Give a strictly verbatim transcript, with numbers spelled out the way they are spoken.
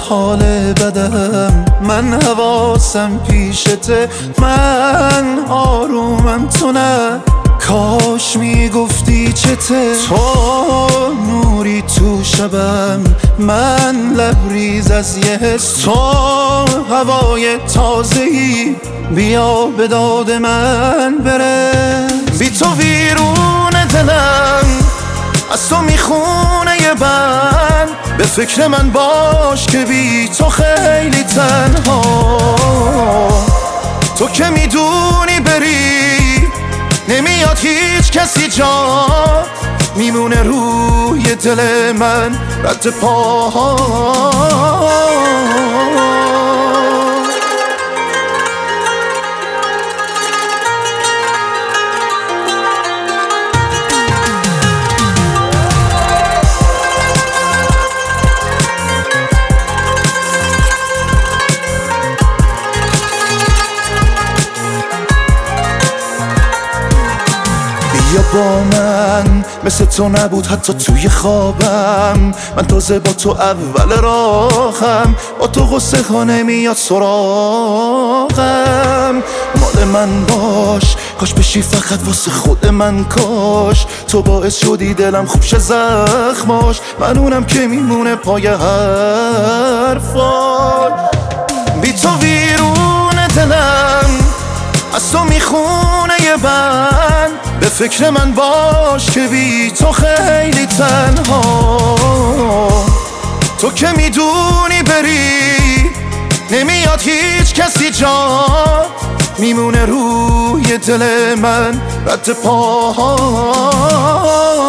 حال بدم، من حواسم پیشته، من آرومم تو نه. کاش میگفتی چته، تو نوری تو شبم، من لبریز از یه حس، تو هوای تازه‌ای، بیا به داد من برس. بی تو ویرون دلم، از تو میخونه یه بند، به فکر من باش که بی تو خیلی تنها. تو که میدونی بری نمیاد هیچ کسی جات، میمونه روی دل من رد پاها. یا با من مثل تو نبود حتی توی خوابم، من تازه با تو اول راهم، با تو غصه ها نمیاد سراغم. مال من باش، کاش بشی فقط واسه خود من، کاش تو باعث شدی دلم خوب شه زخماش، من اونم که میمونه پای حرفاش. بی تو ویرون دلم، از تو میخونه یه بند، به فکر من باش که بی تو خیلی تنها. تو که میدونی بری نمیاد هیچ کسی جات، میمونه روی دل من رد پاها.